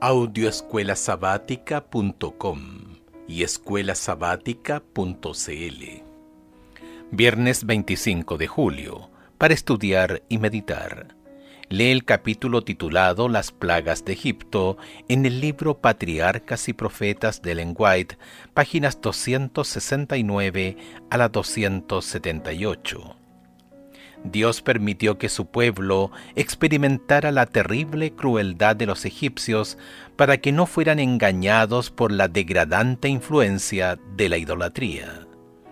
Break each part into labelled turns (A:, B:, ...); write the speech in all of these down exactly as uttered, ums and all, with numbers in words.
A: audio escuela sabática punto com y escuela sabática punto c l. Viernes veinticinco de julio, para estudiar y meditar. Lee el capítulo titulado Las plagas de Egipto en el libro Patriarcas y Profetas de Ellen White, páginas doscientos sesenta y nueve a la doscientos setenta y ocho. Dios permitió que su pueblo experimentara la terrible crueldad de los egipcios para que no fueran engañados por la degradante influencia de la idolatría.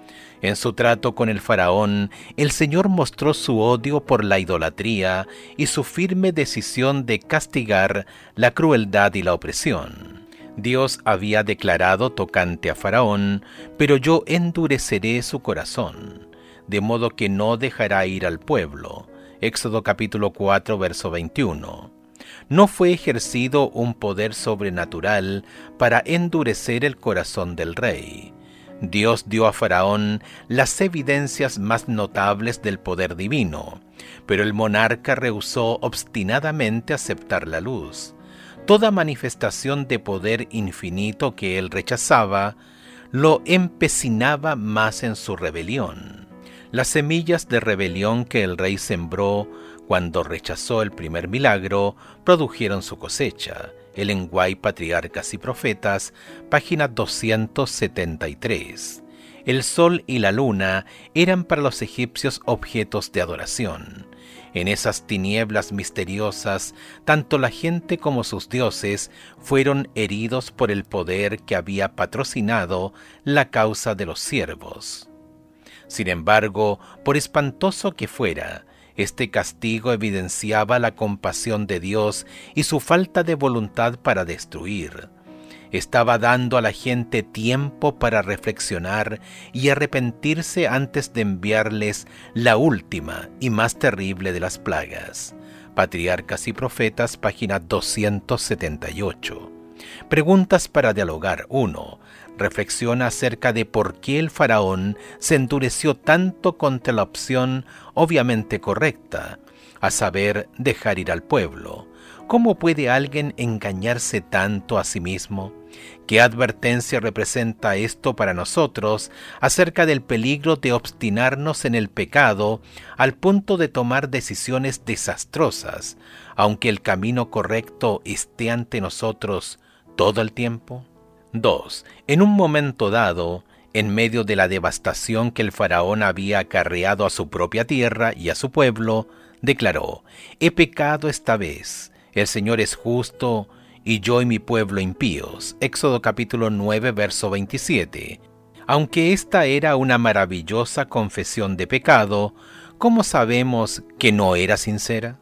A: En su trato con el faraón, el Señor mostró su odio por la idolatría y su firme decisión de castigar la crueldad y la opresión. Dios había declarado tocante a faraón: «Pero yo endureceré su corazón, de modo que no dejará ir al pueblo». Éxodo capítulo cuatro, verso veintiuno. No fue ejercido un poder sobrenatural para endurecer el corazón del rey. Dios dio a Faraón las evidencias más notables del poder divino, pero el monarca rehusó obstinadamente aceptar la luz. Toda manifestación de poder infinito que él rechazaba lo empecinaba más en su rebelión. Las semillas de rebelión que el rey sembró cuando rechazó el primer milagro produjeron su cosecha. Ellen White, Patriarcas y Profetas, página doscientos setenta y tres. El sol y la luna eran para los egipcios objetos de adoración. En esas tinieblas misteriosas, tanto la gente como sus dioses fueron heridos por el poder que había patrocinado la causa de los siervos. Sin embargo, por espantoso que fuera, este castigo evidenciaba la compasión de Dios y su falta de voluntad para destruir. Estaba dando a la gente tiempo para reflexionar y arrepentirse antes de enviarles la última y más terrible de las plagas. Patriarcas y Profetas, página doscientos setenta y ocho. Preguntas para dialogar. uno. Reflexiona acerca de por qué el faraón se endureció tanto contra la opción obviamente correcta, a saber, dejar ir al pueblo. ¿Cómo puede alguien engañarse tanto a sí mismo? ¿Qué advertencia representa esto para nosotros acerca del peligro de obstinarnos en el pecado al punto de tomar decisiones desastrosas, aunque el camino correcto esté ante nosotros todo el tiempo? dos. En un momento dado, en medio de la devastación que el faraón había acarreado a su propia tierra y a su pueblo, declaró: «He pecado esta vez, el Señor es justo, y yo y mi pueblo impíos». Éxodo capítulo nueve, verso veintisiete. Aunque esta era una maravillosa confesión de pecado, ¿cómo sabemos que no era sincera?